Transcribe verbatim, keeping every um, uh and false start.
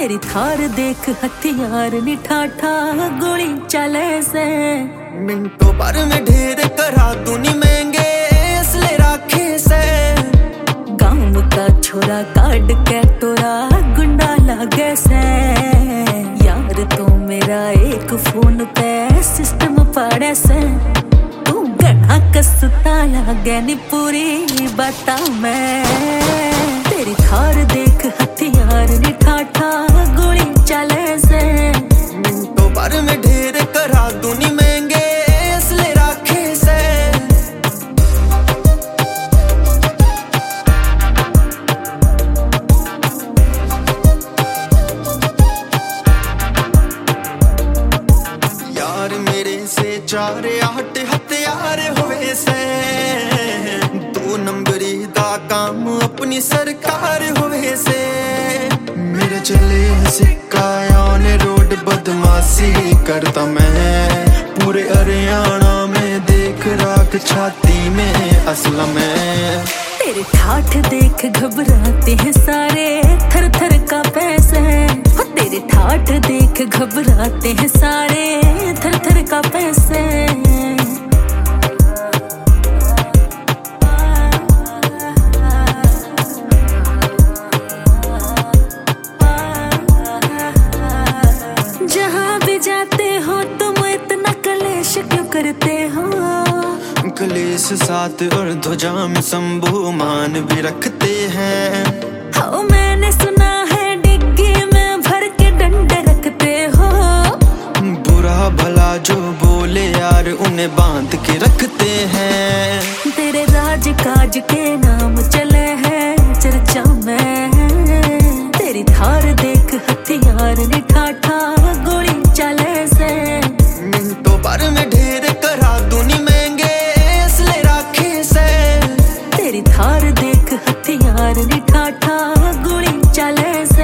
तेरी थार देख हथियार नी ठाठा गोली चले से। मिनटों भर में ढेर करा तू नी महंगे असले राखे से। गांव का छोरा काट के तोरा गुंडा लागे से। यार तू मेरा एक फोन पे सिस्टम पड़े से। तू गणा कसता लागे नी पूरी बता मैं। तेरी थार देख हथियार नी ठाठा गोली चले से। मिनटों भर में ढेर करा तू नी महंगे असले राखे से। यार मेरे से चार आठ हथियार होवे से। दो नंबरी दा काम अपनी सरकार होवे से। मेरे चले सिक्का ने रोड बदमाशी करता मैं। पूरे हरियाणा में देख राख छाती में असला में। तेरे ठाठ देख घबराते हैं सारे थर थर का पैसे। तेरे ठाठ देख घबराते हैं सारे थर थर का पैसे। जहाँ भी जाते हो तुम इतना कलेश क्यों करते हो। कलेश साथ और ध्वजा में शंभु मान भी रखते हैं। हाँ मैंने सुना है डिग्गी में भर के डंडे रखते हो। बुरा भला जो बोले यार उन्हें बांध के रखते हैं। तेरे राज काज के नाम चले हैं चर्चा में। तेरी थार देख हथियार नी ठाठा गोली चले से। मिनटों भर में ढेर करा तू नी महंगे असले राखे से। तेरी थार देख हथियार नी ठाठा गोली चले से।